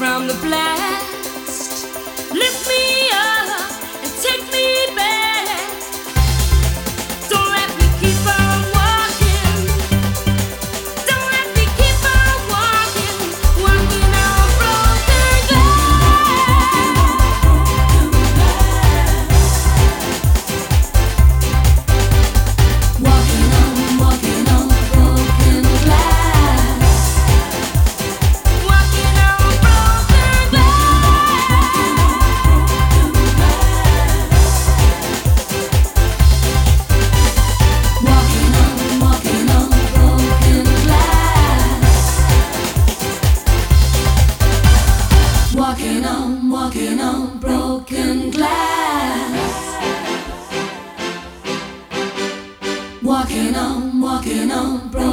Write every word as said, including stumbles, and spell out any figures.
from the blast. Lift me up and take me back. Don't let me keep on walking. Don't let me keep on walking, walking on broken glass. Walking on, walking on broken glass. Walking on broken glass. Walking on, walking on broken glass. Walking on, walking on broken glass. Walking on, walking on broken